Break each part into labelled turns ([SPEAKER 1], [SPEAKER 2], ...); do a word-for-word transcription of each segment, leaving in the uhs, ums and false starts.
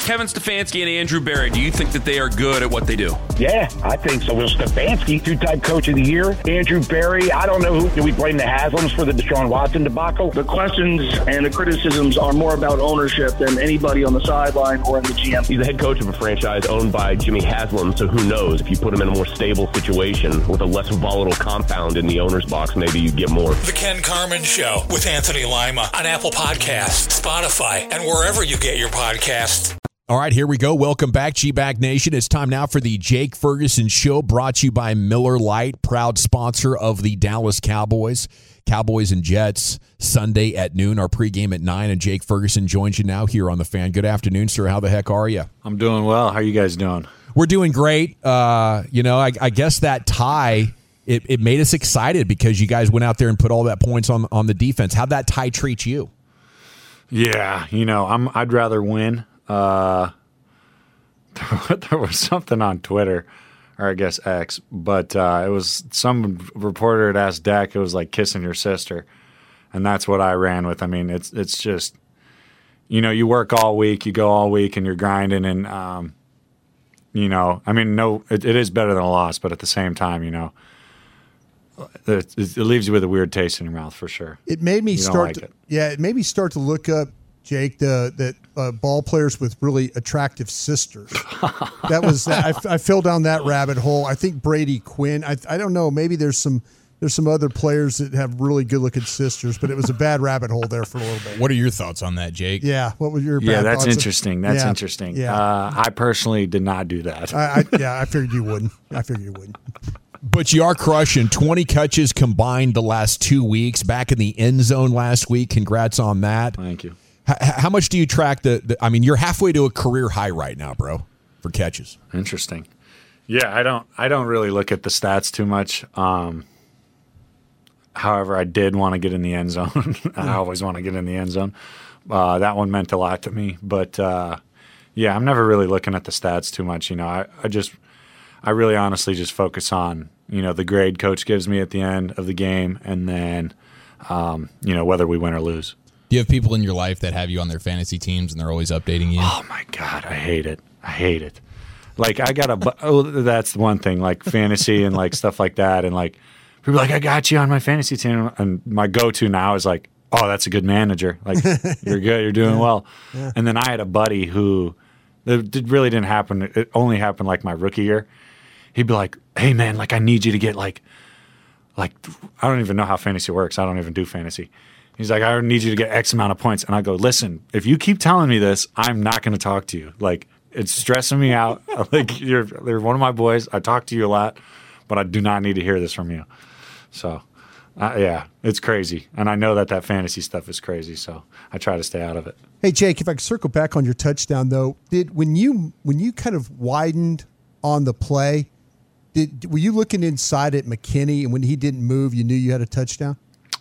[SPEAKER 1] Kevin Stefanski and Andrew Berry, do you think that they are good at what they do?
[SPEAKER 2] Yeah, I think so. Will Stefanski, two-time coach of the year. Andrew Berry, I don't know who. Do we blame the Haslams for the Deshaun Watson debacle?
[SPEAKER 3] The questions and the criticisms are more about ownership than anybody on the sideline or in the G M.
[SPEAKER 4] He's the head coach of a franchise owned by Jimmy Haslam, so who knows? If you put him in a more stable situation with a less volatile compound in the owner's box, maybe you get more.
[SPEAKER 5] The Ken Carman Show with Anthony Lima on Apple Podcasts, Spotify, and wherever you get your podcasts.
[SPEAKER 6] All right, here we go. Welcome back, G-Bag Nation. It's time now for the Jake Ferguson Show, brought to you by Miller Lite, proud sponsor of the Dallas Cowboys. Cowboys and Jets, Sunday at noon, our pregame at nine, and Jake Ferguson joins you now here on The Fan. Good afternoon, sir. How the heck are you?
[SPEAKER 7] I'm doing well. How are you guys doing?
[SPEAKER 6] We're doing great. Uh, you know, I, I guess that tie, it, it made us excited because you guys went out there and put all that points on, on the defense. How'd that tie treat you?
[SPEAKER 7] Yeah, you know, I'm, I'd rather win. Uh, there was something on Twitter, or I guess X, but uh, it was some reporter had asked Dak, it was like kissing your sister, and that's what I ran with. I mean, it's it's just, you know, you work all week, you go all week, and you're grinding, and um, you know, I mean, no, it, it is better than a loss, but at the same time, you know, it, it leaves you with a weird taste in your mouth for sure.
[SPEAKER 8] It made me
[SPEAKER 7] you don't
[SPEAKER 8] start.
[SPEAKER 7] like
[SPEAKER 8] to,
[SPEAKER 7] it.
[SPEAKER 8] Yeah, it made me start to look up, Jake, the that uh, ball players with really attractive sisters. That was I, I fell down that rabbit hole. I think Brady Quinn. I I don't know. Maybe there's some there's some other players that have really good looking sisters, but it was a bad rabbit hole there for a little bit.
[SPEAKER 9] What are your thoughts on that, Jake?
[SPEAKER 8] Yeah. What was your
[SPEAKER 7] yeah?
[SPEAKER 8] bad
[SPEAKER 7] That's
[SPEAKER 8] thoughts?
[SPEAKER 7] interesting. That's
[SPEAKER 8] yeah.
[SPEAKER 7] interesting.
[SPEAKER 8] Yeah.
[SPEAKER 7] Uh, I personally did not do that.
[SPEAKER 8] I, I yeah. I figured you wouldn't. I figured you wouldn't.
[SPEAKER 6] But you are crushing twenty catches combined the last two weeks. Back in the end zone last week. Congrats on that.
[SPEAKER 7] Thank you.
[SPEAKER 6] H- how much do you track the, the? I mean, you're halfway to a career high right now, bro, for catches.
[SPEAKER 7] Interesting. Yeah, I don't. I don't really look at the stats too much. Um, however, I did want to get in the end zone. I always want to get in the end zone. Uh, that one meant a lot to me. But uh, yeah, I'm never really looking at the stats too much. You know, I, I just, I really honestly just focus on, you know, the grade coach gives me at the end of the game, and then, um, you know, whether we win or lose.
[SPEAKER 9] Do you have people in your life that have you on their fantasy teams and they're always updating you?
[SPEAKER 7] Oh my God, I hate it. I hate it. Like I got a, oh, that's the one thing, like fantasy and like stuff like that. And like people are like, I got you on my fantasy team. And my go-to now is like, oh, that's a good manager. Like you're good, you're doing
[SPEAKER 8] yeah.
[SPEAKER 7] well.
[SPEAKER 8] Yeah.
[SPEAKER 7] And then I had a buddy who, it really didn't happen. It only happened like my rookie year. He'd be like, hey man, like I need you to get like, like, I don't even know how fantasy works. I don't even do fantasy. He's like, I need you to get X amount of points. And I go, listen, if you keep telling me this, I'm not going to talk to you. Like, it's stressing me out. Like, you're, you're one of my boys. I talk to you a lot, but I do not need to hear this from you. So, uh, yeah, it's crazy. And I know that that fantasy stuff is crazy, so I try to stay out of it.
[SPEAKER 8] Hey, Jake, if I could circle back on your touchdown, though, did when you when you kind of widened on the play, did were you looking inside at McKinney, and when he didn't move, you knew you had a touchdown?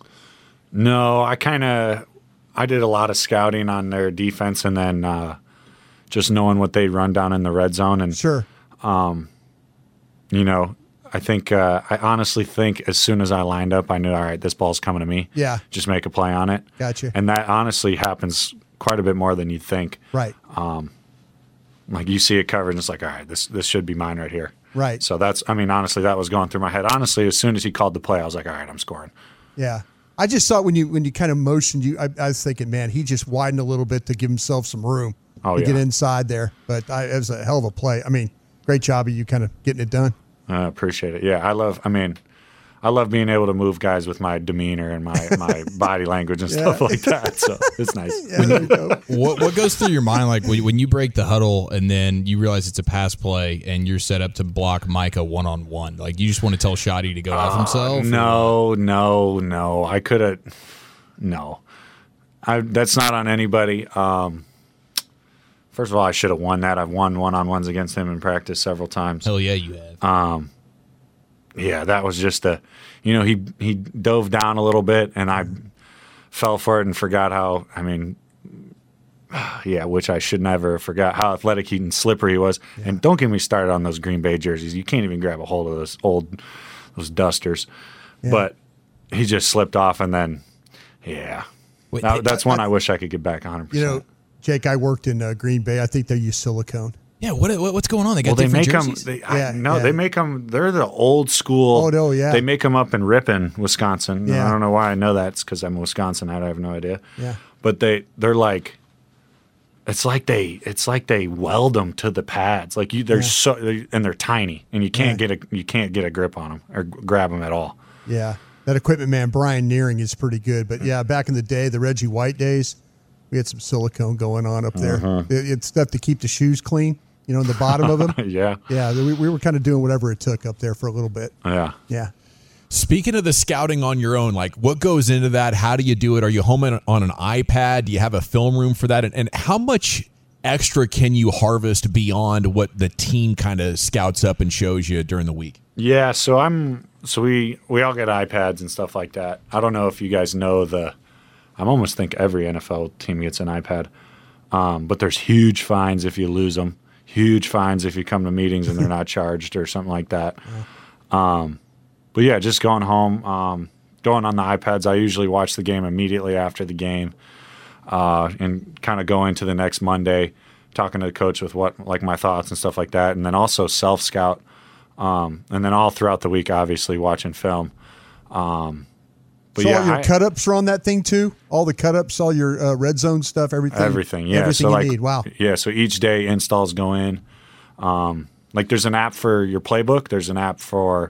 [SPEAKER 7] No, I kind of I did a lot of scouting on their defense, and then uh, just knowing what they run down in the red zone. And
[SPEAKER 8] sure,
[SPEAKER 7] um, you know, I think uh, I honestly think as soon as I lined up, I knew, all right, this ball's coming to me.
[SPEAKER 8] Yeah,
[SPEAKER 7] just make a play on it.
[SPEAKER 8] Gotcha.
[SPEAKER 7] And that honestly happens quite a bit more than you think.
[SPEAKER 8] Right.
[SPEAKER 7] Um, like you see it covered, and it's like, all right, this this should be mine right here.
[SPEAKER 8] Right.
[SPEAKER 7] So that's, I mean, honestly, that was going through my head. Honestly, as soon as he called the play, I was like, all right, I'm scoring.
[SPEAKER 8] Yeah. I just thought when you when you kind of motioned you, I, I was thinking, man, he just widened a little bit to give himself some room
[SPEAKER 7] oh,
[SPEAKER 8] to
[SPEAKER 7] yeah.
[SPEAKER 8] get inside there. But I, it was a hell of a play. I mean, great job of you kind of getting it done.
[SPEAKER 7] I appreciate it. Yeah, I love, I mean, I love being able to move guys with my demeanor and my, my body language and
[SPEAKER 8] Yeah.
[SPEAKER 7] stuff like that. So it's nice.
[SPEAKER 8] Yeah, there you go.
[SPEAKER 9] What what goes through your mind like when, when you break the huddle and then you realize it's a pass play and you're set up to block Micah one on one? Like you just want to tell Shotty to go off himself?
[SPEAKER 7] No, no, no. I could have. No, I, that's not on anybody. Um, first of all, I should have won that. I've won one-on-ones against him in practice several times.
[SPEAKER 9] Hell yeah, you have.
[SPEAKER 7] Um, yeah, that was just a, you know, he he dove down a little bit, and I fell for it and forgot how, I mean, yeah, which I should never forgot how athletic he and slippery he was. Yeah. And don't get me started on those Green Bay jerseys. You can't even grab a hold of those old, those dusters. Yeah. But he just slipped off, and then, yeah.
[SPEAKER 9] Wait,
[SPEAKER 7] that,
[SPEAKER 9] hey,
[SPEAKER 7] that's one I,
[SPEAKER 8] I
[SPEAKER 7] I wish I could get back one hundred percent.
[SPEAKER 8] You know, Jake, I worked in uh, Green Bay. I think they use silicone.
[SPEAKER 9] Yeah, what, what what's going on? They got
[SPEAKER 7] well, they
[SPEAKER 9] different
[SPEAKER 7] make
[SPEAKER 9] jerseys?
[SPEAKER 7] them. They,
[SPEAKER 8] Yeah,
[SPEAKER 7] I, no,
[SPEAKER 8] yeah.
[SPEAKER 7] they make them. They're the old school.
[SPEAKER 8] Oh, no, yeah.
[SPEAKER 7] They make them up in Ripon, Wisconsin.
[SPEAKER 8] Yeah.
[SPEAKER 7] I don't know why I know that. It's because I'm a Wisconsinite. I have no idea.
[SPEAKER 8] Yeah.
[SPEAKER 7] But they they're like, it's like they it's like they weld them to the pads. Like you, they're
[SPEAKER 8] Yeah.
[SPEAKER 7] so they, and they're tiny, and you can't
[SPEAKER 8] Yeah.
[SPEAKER 7] get a you can't get a grip on them or grab them at all.
[SPEAKER 8] Yeah. That equipment man, Brian Nearing, is pretty good. But yeah, back in the day, the Reggie White days, we had some silicone going on up there.
[SPEAKER 7] Uh-huh.
[SPEAKER 8] It, it's stuff to keep the shoes clean, you know, in the bottom of them.
[SPEAKER 7] Yeah.
[SPEAKER 8] Yeah, we, we were kind of doing whatever it took up there for a little bit.
[SPEAKER 7] Yeah.
[SPEAKER 8] Yeah.
[SPEAKER 6] Speaking of the scouting on your own, like what goes into that? How do you do it? Are you home on on an iPad? Do you have a film room for that? And, and how much extra can you harvest beyond what the team kind of scouts up and shows you during the week?
[SPEAKER 7] Yeah, so I'm so we we all get iPads and stuff like that. I don't know if you guys know the I almost think every N F L team gets an iPad. Um, but there's huge fines if you lose them. Huge fines if you come to meetings and they're not charged or something like that. Um, but yeah, just going home, um, going on the iPads. I usually watch the game immediately after the game, uh, and kind of go into the next Monday, talking to the coach with what like my thoughts and stuff like that, and then also self scout, um, and then all throughout the week, obviously watching film. Um, but
[SPEAKER 8] so
[SPEAKER 7] yeah,
[SPEAKER 8] all your
[SPEAKER 7] I-
[SPEAKER 8] cut ups are on that thing too? All the cut ups, all your uh, red zone stuff, everything?
[SPEAKER 7] Everything, yeah.
[SPEAKER 8] Everything
[SPEAKER 7] so
[SPEAKER 8] you
[SPEAKER 7] like,
[SPEAKER 8] need. Wow.
[SPEAKER 7] Yeah, so each day installs go in. Um, like there's an app for your playbook. There's an app for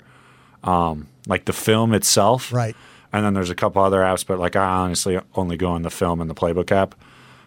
[SPEAKER 7] um, like the film itself.
[SPEAKER 8] Right.
[SPEAKER 7] And then there's a couple other apps, but like I honestly only go on the film and the playbook app.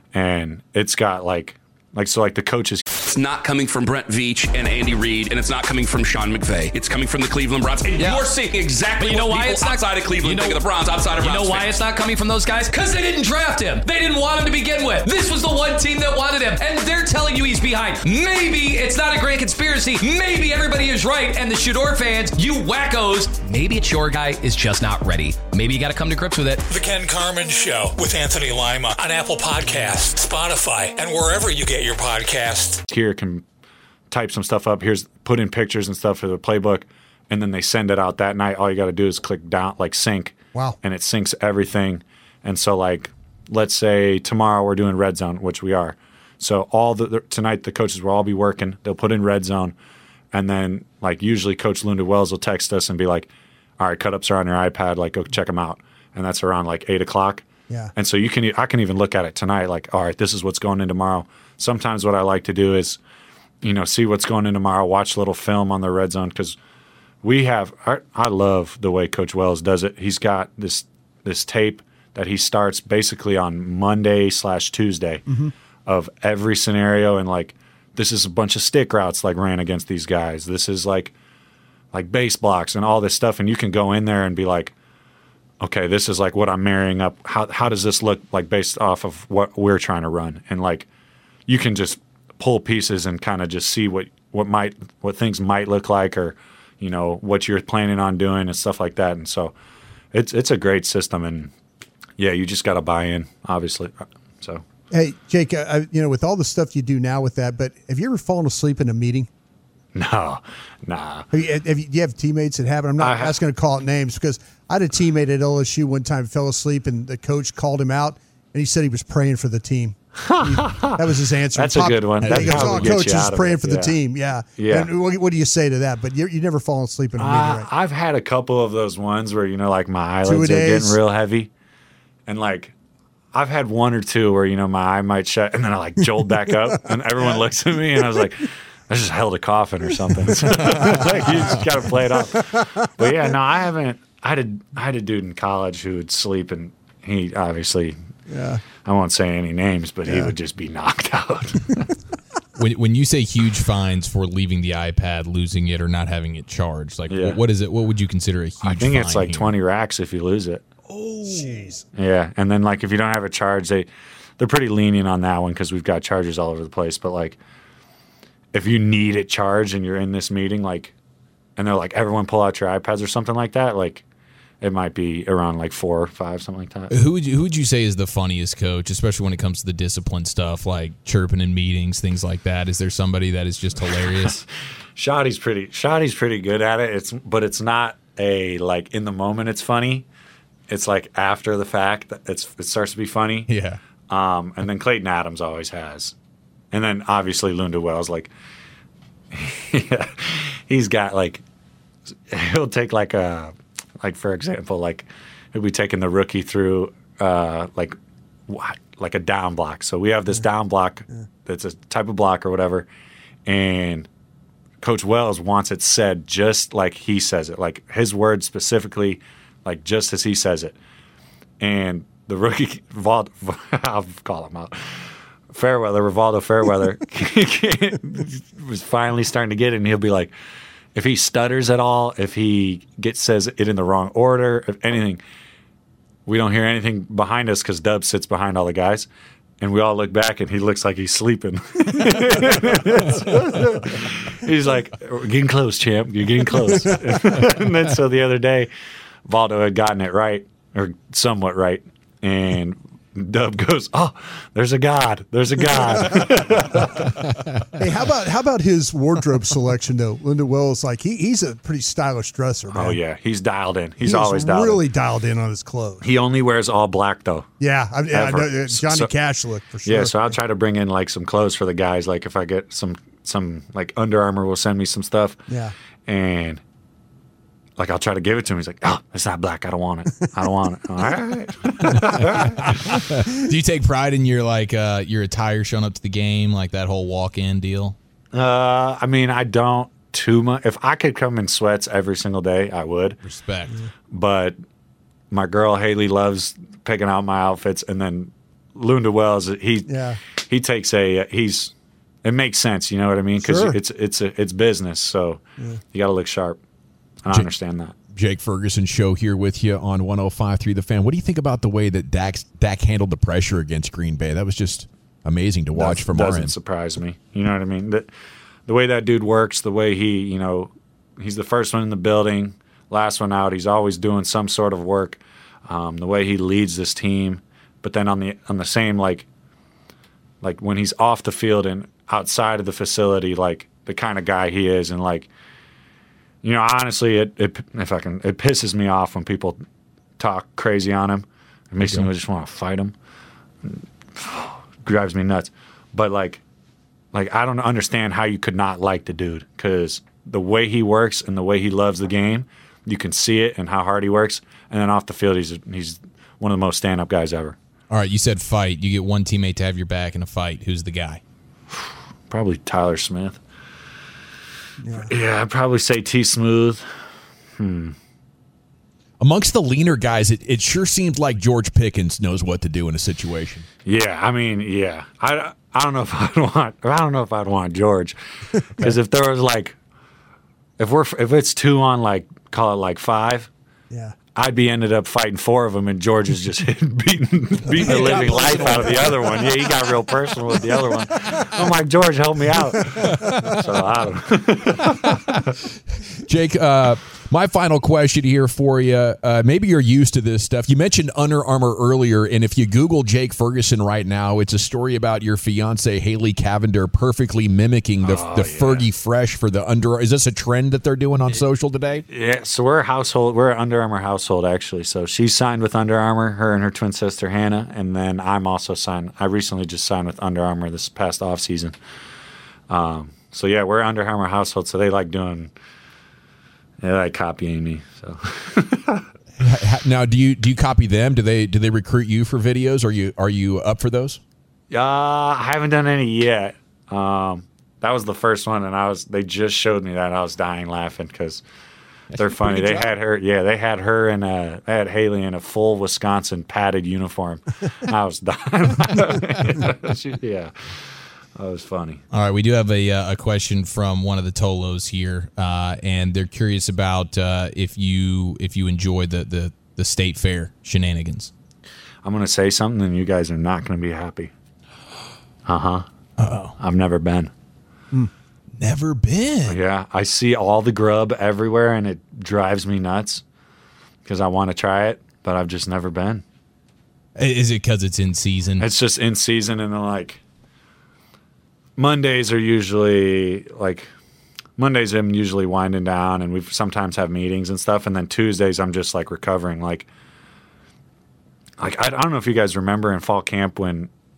[SPEAKER 7] And it's got like, like so like the coaches.
[SPEAKER 1] It's not coming from Brent Veach and Andy Reid, and it's not coming from Sean McVay. It's coming from the Cleveland Browns. And
[SPEAKER 10] Yeah.
[SPEAKER 1] you're seeing exactly
[SPEAKER 10] But you know
[SPEAKER 1] what
[SPEAKER 10] why
[SPEAKER 1] people
[SPEAKER 10] it's not-
[SPEAKER 1] outside of Cleveland
[SPEAKER 10] you know-
[SPEAKER 1] think of the Browns, outside of
[SPEAKER 10] You
[SPEAKER 1] Browns
[SPEAKER 10] know why
[SPEAKER 1] fans.
[SPEAKER 10] it's not coming from those guys? Because they didn't draft him. They didn't want him to begin with. This was the one team that wanted him, and they're telling you he's behind. Maybe it's not a great conspiracy. Maybe everybody is right, and the Shador fans, you wackos, maybe it's your guy is just not ready. Maybe you got to come to grips with it.
[SPEAKER 5] The Ken Carmen Show with Anthony Lima on Apple Podcasts, Spotify, and wherever you get your podcasts.
[SPEAKER 7] Here can type some stuff up. Here's put in pictures and stuff for the playbook, and then they send it out that night. All you got to do is click down, like sync.
[SPEAKER 8] Wow.
[SPEAKER 7] And it syncs everything. And so, like, let's say tomorrow we're doing red zone, which we are. So all the, the tonight the coaches will all be working. They'll put in red zone, and then like usually Coach Lunda Wells will text us and be like, "All right, cut ups are on your iPad. Like, go check them out." And that's around like eight o'clock.
[SPEAKER 8] Yeah.
[SPEAKER 7] And so you can I can even look at it tonight. Like, all right, this is what's going in tomorrow. Sometimes what I like to do is, you know, see what's going in tomorrow, watch a little film on the red zone, because we have I, I love the way Coach Wells does it. He's got this this tape that he starts basically on Monday slash Tuesday
[SPEAKER 8] Mm-hmm.
[SPEAKER 7] of every scenario, and like this is a bunch of stick routes like ran against these guys. This is like like base blocks and all this stuff, and you can go in there and be like, okay, this is like what I'm marrying up. How how does this look like based off of what we're trying to run? And like you can just pull pieces and kind of just see what, what might what things might look like, or you know what you're planning on doing and stuff like that. And so it's it's a great system, and yeah, you just got to buy in, obviously. So
[SPEAKER 8] Hey, Jake, uh, I, you know, with all the stuff you do now with that, but have you ever fallen asleep in a meeting?
[SPEAKER 7] no, nah.
[SPEAKER 8] Have you, have you, do you have teammates that have it? I'm not
[SPEAKER 7] I have-
[SPEAKER 8] asking to call out names because I had a teammate at L S U one time fell asleep and the coach called him out and he said he was praying for the team. He- that was his answer.
[SPEAKER 7] That's a good one.
[SPEAKER 8] He
[SPEAKER 7] That
[SPEAKER 8] goes,
[SPEAKER 7] probably
[SPEAKER 8] "Oh,
[SPEAKER 7] gets
[SPEAKER 8] coach
[SPEAKER 7] you
[SPEAKER 8] is
[SPEAKER 7] out of
[SPEAKER 8] praying
[SPEAKER 7] it."
[SPEAKER 8] for the
[SPEAKER 7] Yeah.
[SPEAKER 8] team." Yeah.
[SPEAKER 7] Yeah.
[SPEAKER 8] And what, what do you say to that? But you you never fallen asleep in a meeting,
[SPEAKER 7] Uh,
[SPEAKER 8] right?
[SPEAKER 7] I've had a couple of those ones where, you know, like my eyelids are
[SPEAKER 8] Two-a-days.
[SPEAKER 7] getting real heavy. And like, I've had one or two where, you know, my eye might shut and then I like jolt back up and everyone looks at me and I was like, I just held a coffin or something. Like, you just got to play it off. But yeah, no, I haven't. I had, a, I had a dude in college who would sleep and he obviously,
[SPEAKER 8] Yeah.
[SPEAKER 7] I won't say any names, but he
[SPEAKER 8] Yeah.
[SPEAKER 7] would just be knocked out.
[SPEAKER 9] When, when you say huge fines for leaving the iPad, losing it, or not having it charged, like
[SPEAKER 7] Yeah.
[SPEAKER 9] what is it? What would you consider a huge fine?
[SPEAKER 7] I think it's like
[SPEAKER 9] here?
[SPEAKER 7] twenty racks if you lose it.
[SPEAKER 8] Oh, jeez.
[SPEAKER 7] Yeah, and then like if you don't have a charge, they they're pretty lenient on that one because we've got chargers all over the place. But like, if you need it charged and you're in this meeting, like, and they're like, everyone pull out your iPads or something like that, like, it might be around like four or five, something like that.
[SPEAKER 9] Who would you who would you say is the funniest coach, especially when it comes to the discipline stuff, like chirping in meetings, things like that? Is there somebody that is just hilarious?
[SPEAKER 7] Shoddy's pretty Shoddy's pretty good at it. It's but it's not a like in the moment it's funny. It's like after the fact that it's it starts to be funny.
[SPEAKER 9] Yeah.
[SPEAKER 7] Um, and then Clayton Adams always has. And then obviously Lunda Wells, like, yeah, he's got like, he'll take like a, like for example, like he'll be taking the rookie through uh, like, like a down block. So we have this yeah. down block yeah. that's a type of block or whatever. And Coach Wells wants it said just like he says it, like his words specifically, like just as he says it. And the rookie, Vald, I'll call him out, Fairweather, Rivaldo Fairweather, was finally starting to get it, and he'll be like, if he stutters at all, if he gets says it in the wrong order, if anything, we don't hear anything behind us because Dub sits behind all the guys. And we all look back, and he looks like he's sleeping. He's like, "We're getting close, champ. You're getting close." And then so the other day, Valdo had gotten it right, or somewhat right, and Dub goes, "Oh, there's a God. There's a God."
[SPEAKER 8] Hey, how about how about his wardrobe selection though? Lunda Wells, like he he's a pretty stylish dresser, man.
[SPEAKER 7] Oh yeah, he's dialed in. He's
[SPEAKER 8] He's
[SPEAKER 7] always dialed
[SPEAKER 8] really
[SPEAKER 7] in.
[SPEAKER 8] dialed in on his clothes.
[SPEAKER 7] He only wears all black though.
[SPEAKER 8] Yeah, I, yeah, I
[SPEAKER 7] Ever.
[SPEAKER 8] know, Johnny
[SPEAKER 7] So-
[SPEAKER 8] Cash look for sure.
[SPEAKER 7] Yeah, so I'll try to bring in like some clothes for the guys. Like if I get some some like Under Armour will send me some stuff.
[SPEAKER 8] Yeah.
[SPEAKER 7] And like I'll try to give it to him. He's like, "Oh, it's not black. I don't want it. I don't want it." All right.
[SPEAKER 9] Do you take pride in your like uh, your attire showing up to the game, like that whole walk-in deal?
[SPEAKER 7] Uh, I mean, I don't too much. If I could come in sweats every single day, I would.
[SPEAKER 9] Respect.
[SPEAKER 7] But my girl Haley loves picking out my outfits, and then Lunda Wells, he
[SPEAKER 8] Yeah.
[SPEAKER 7] he takes a he's it makes sense. You know what I mean? Because
[SPEAKER 8] Sure.
[SPEAKER 7] it's it's a, it's business, so you got to look sharp. And I
[SPEAKER 6] Jake-
[SPEAKER 7] understand that.
[SPEAKER 6] Jake Ferguson Show here with you on one oh five point three The Fan. What do you think about the way that Dak, Dak handled the pressure against Green Bay? That was just amazing to watch
[SPEAKER 7] Does-
[SPEAKER 6] from our
[SPEAKER 7] doesn't
[SPEAKER 6] end.
[SPEAKER 7] surprise me. You know what I mean? The, the way that dude works, the way he, you know, he's the first one in the building, last one out. He's always doing some sort of work. Um, the way he leads this team, but then on the on the same like, like when he's off the field and outside of the facility, like the kind of guy he is, and like, you know, honestly, it, it if I can, it pisses me off when people talk crazy on him. It makes me just want to fight him. Drives me nuts. But like, like I don't understand how you could not like the dude, because the way he works and the way he loves the game, you can see it and how hard he works. And then off the field, he's he's one of the most stand-up guys ever.
[SPEAKER 9] All right, you said fight. You get one teammate to have your back in a fight. Who's the guy?
[SPEAKER 7] Probably Tyler Smith. Yeah, yeah I'd probably say T Smooth. Hmm.
[SPEAKER 6] Amongst the leaner guys, it, it sure seems like George Pickens knows what to do in a situation.
[SPEAKER 7] Yeah, I mean, yeah. I, I don't know if I'd want I don't know if I'd want George, because if there was like, if we're if it's two on like call it like five,
[SPEAKER 8] yeah,
[SPEAKER 7] I'd be ended up fighting four of them, and George is just beating beating the living life out of the other one. Yeah, he got real personal with the other one. I'm like, George, help me out. So I don't know.
[SPEAKER 6] Jake, uh, my final question here for you. Uh, maybe you're used to this stuff. You mentioned Under Armour earlier, and if you Google Jake Ferguson right now, it's a story about your fiance Haley Cavender perfectly mimicking the,
[SPEAKER 7] Oh,
[SPEAKER 6] the
[SPEAKER 7] yeah.
[SPEAKER 6] Fergie Fresh for the Under. Is this a trend that they're doing on social today?
[SPEAKER 7] Yeah, so we're a household. We're an Under Armour household, actually. So she's signed with Under Armour, her and her twin sister Hannah, and then I'm also signed. I recently just signed with Under Armour this past off season. Um, so yeah, we're an Under Armour household. So they like doing, they like copying me. So
[SPEAKER 6] Now, do you do you copy them? Do they do they recruit you for videos? Are you are you up for those?
[SPEAKER 7] uh, I haven't done any yet. Um, that was the first one, and I was. They just showed me that. I was dying laughing because. They're funny. They had her, yeah. They had her in a, they had Haley in a full Wisconsin padded uniform. I was dying. She- yeah, that was funny.
[SPEAKER 9] All right, we do have a uh, a question from one of the Tolos here, uh, and they're curious about uh, if you if you enjoy the, the, the state fair shenanigans.
[SPEAKER 7] I'm gonna say something, and you guys are not gonna be happy. Uh huh. Uh oh. I've never been.
[SPEAKER 6] Never been.
[SPEAKER 7] Yeah, I see all the grub everywhere, and it drives me nuts because I want to try it, but I've just never been.
[SPEAKER 9] Is it because it's in season?
[SPEAKER 7] It's just in season, and then like Mondays are usually like Mondays I'm usually winding down, and we sometimes have meetings and stuff, and then Tuesdays I'm just like recovering. Like, like I, I don't know if you guys remember in fall camp when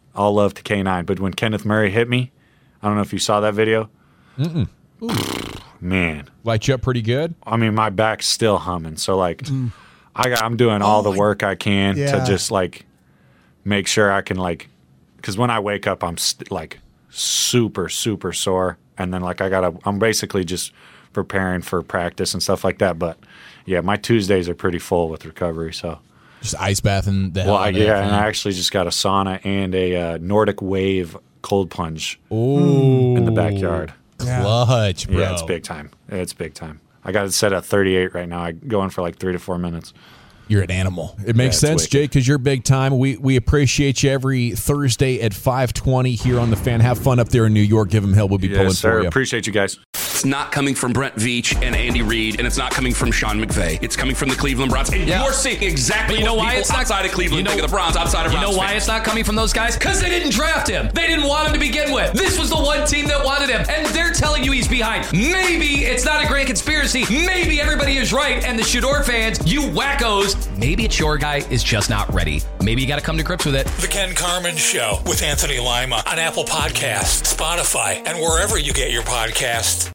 [SPEAKER 7] all love to K nine. But when Kenneth Murray hit me, I don't know if you saw that video.
[SPEAKER 6] Mm-mm.
[SPEAKER 7] Man.
[SPEAKER 6] Light you up pretty good?
[SPEAKER 7] I mean, my back's still humming. So, like, mm. I got, I'm doing all
[SPEAKER 8] oh
[SPEAKER 7] the work I can
[SPEAKER 8] yeah.
[SPEAKER 7] to just, like, make sure I can, like, because when I wake up, I'm, st- like, super, super sore. And then, like, I got to, I'm basically just preparing for practice and stuff like that. But, yeah, my Tuesdays are pretty full with recovery, so.
[SPEAKER 9] Just ice bathing the hell
[SPEAKER 7] well,
[SPEAKER 9] out of
[SPEAKER 7] yeah,
[SPEAKER 9] it,
[SPEAKER 7] and I actually just got a sauna and a uh, Nordic Wave cold plunge
[SPEAKER 9] Ooh.
[SPEAKER 7] in the backyard.
[SPEAKER 9] Clutch, bro.
[SPEAKER 7] Yeah, it's big time. It's big time. I got it set at thirty-eight right now. I go in for like three to four minutes.
[SPEAKER 9] You're an animal.
[SPEAKER 6] It makes
[SPEAKER 7] yeah,
[SPEAKER 6] sense, Jake, because you're big time. We we appreciate you every Thursday at five twenty here on The Fan. Have fun up there in New York. Give them hell. We'll be
[SPEAKER 7] yes,
[SPEAKER 6] pulling
[SPEAKER 7] sir.
[SPEAKER 6] for you.
[SPEAKER 7] Appreciate you guys.
[SPEAKER 1] It's not coming from Brent Veach and Andy Reid, and it's not coming from Sean McVay. It's coming from the Cleveland Browns. And
[SPEAKER 10] Yeah.
[SPEAKER 1] you're seeing exactly
[SPEAKER 10] But you know
[SPEAKER 1] what
[SPEAKER 10] why
[SPEAKER 1] people
[SPEAKER 10] it's not-
[SPEAKER 1] outside of Cleveland
[SPEAKER 10] you know-
[SPEAKER 1] think of the Browns, outside of
[SPEAKER 10] You
[SPEAKER 1] Browns
[SPEAKER 10] know why
[SPEAKER 1] fans.
[SPEAKER 10] it's not coming from those guys? Because they didn't draft him. They didn't want him to begin with. This was the one team that wanted him, and they're telling you he's behind. Maybe it's not a grand conspiracy. Maybe everybody is right, and the Shador fans, you wackos, maybe it's your guy is just not ready. Maybe you got to come to grips with it.
[SPEAKER 5] The Ken Carman Show with Anthony Lima on Apple Podcasts, Spotify, and wherever you get your podcasts.